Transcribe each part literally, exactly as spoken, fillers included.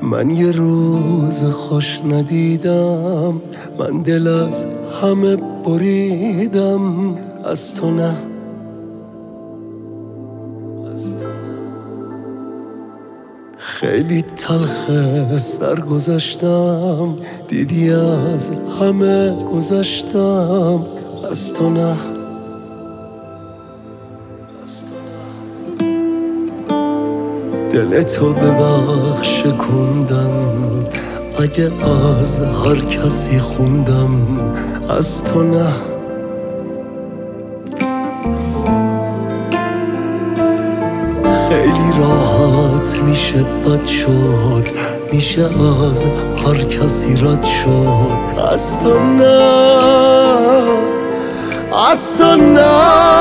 من یه روز خوش ندیدم، من دل از همه بریدم، از تو نه. خیلی تلخ سر گذاشتم، دیدی از همه گذاشتم، از تو نه. دل تو ببخش کندم، اگه از هر کسی خوندم، از تو نه. خیلی راحت میشه بد شد، میشه از هر کسی رد شد، از تو نه، از تو نه.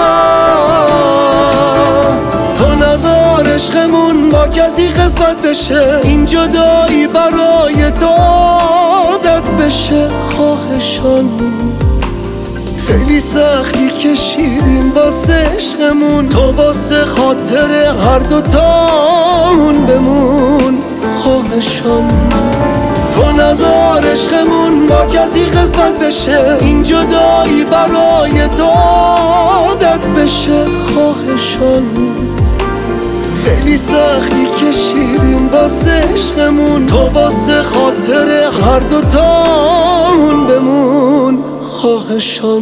تو نذار عشقمون با کسی قسمت بشه، این جدایی برای تو عادت بشه. خواهشان خیلی سختی کشیدیم واسه عشقمون، تو واسه خاطر هر دوتامون بمون. خواهشان تو نذار عشقمون با کسی قسمت بشه، این جدایی برای تو عادت بشه. خواهشان خیلی سختی کشیدیم واسه عشقمون، تو واسه خاطر هر دوتامون بمون. خواهشان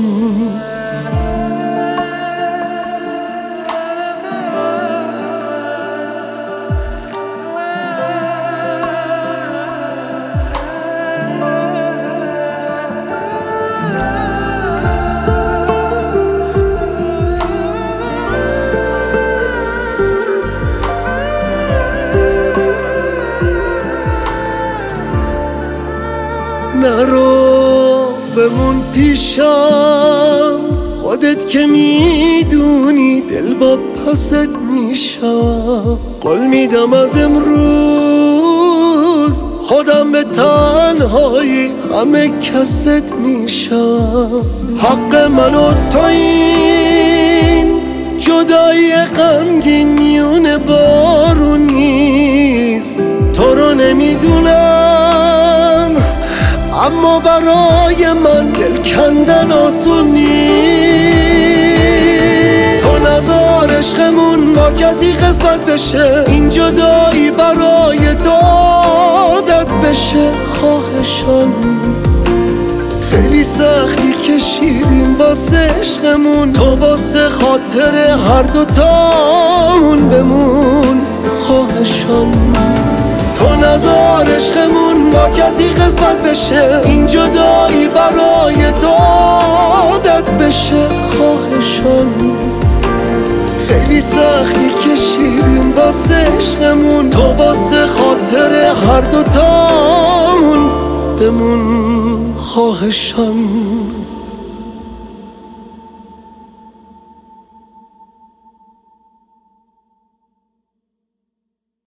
نرو بمون پیشم، خودت که میدونی دل با پست میشم. قول میدم از امروز خودم به تنهایی همه کست میشم. حق من و تو این جدایی غمگین میونه بارون نیست. تو رو نمیدونم اما برای من دل کندن آسون نیست. تو نذار عشقمون با کسی قسمت بشه، این جدایی برای تو عادت بشه. خواهشان خیلی سختی کشیدیم واسه عشقمون، تو واسه خاطر هر دوتامون بمون. خواهشان تو نذار عشقمون با کسی قسمت بشه، این جدایی برای تو عادت بشه. خواهشان خیلی سختی کشیدیم واسه عشقمون، تو واسه خاطر هر دوتامون بمون. خواهشان